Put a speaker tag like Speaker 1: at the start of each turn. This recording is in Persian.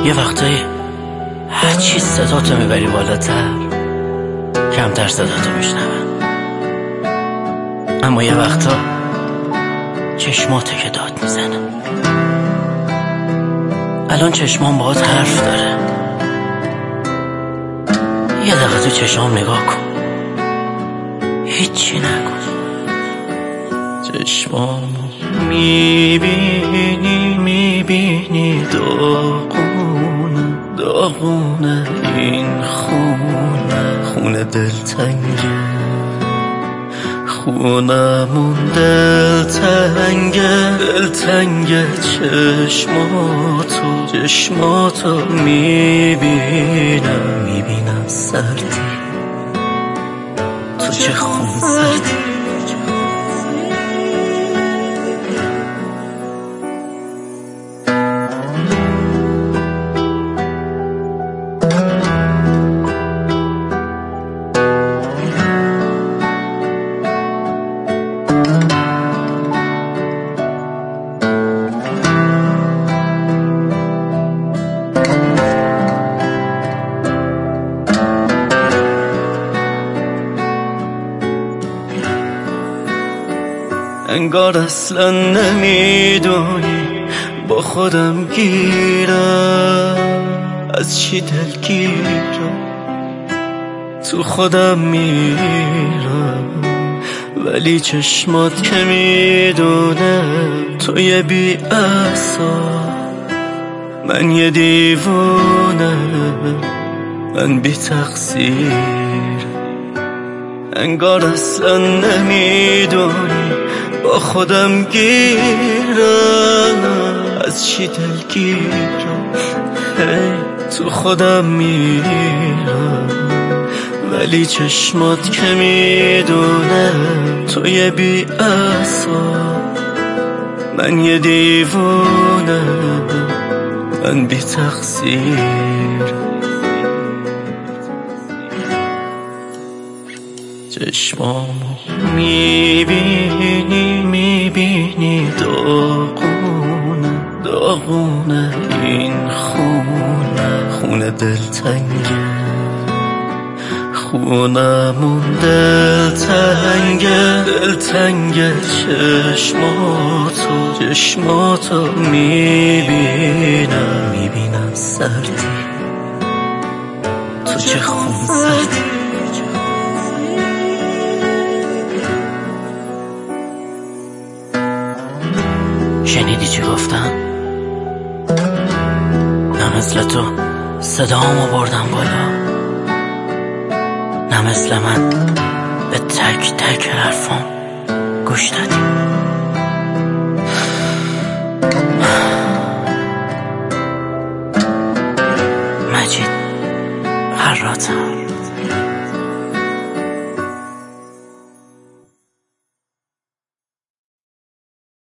Speaker 1: یه وقتایی هرچی صداتو میبری بالاتر کمتر صداتو میشنون، اما یه وقتا چشماته که داد میزنه. الان چشمان باهات حرف داره، یه دقیقه تو چشام نگاه کن، هیچی نکن. چشمامو میبینی داغونه این خونه دلتنگه، خونمون دلتنگه. چشماتو میبینم سردی تو چه خون سردی. انگار اصلا نمیدونی با خودم گیرم، از چی دلگیرم تو خودم میرم، ولی چشمات که میدونه تو یه بی اعصاب، من یه دیوونه، من بی تقصیر. انگار اصلا نمیدونی با خودم گیرم، از چی دلگیرم تو خودم میرم، ولی چشمات که میدونه تو یه بی اعصاب، من یه دیوونه، من بی تقصیر. چشمامو میبینی داغونه این خونه دلتنگه، خونمون دلتنگه. چشماتو میبینم سردی تو چه خون سردی. شنیدی چی گفتم؟ نه مثل تو صدامو بردم بالا، نه مثل من به تک تک حرفام گوش دادی. مجید فراتم.